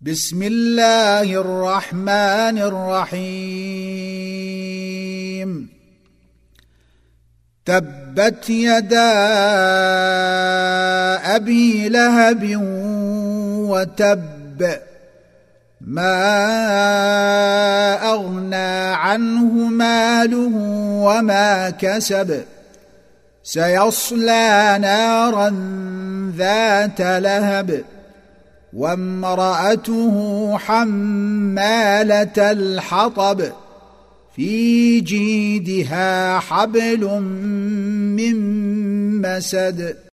بسم الله الرحمن الرحيم تبت يدا أبي لهب وتب ما أغنى عنه ماله وما كسب سيصلى نارا ذات لهب وامرأته حمالة الحطب في جيدها حبل من مسد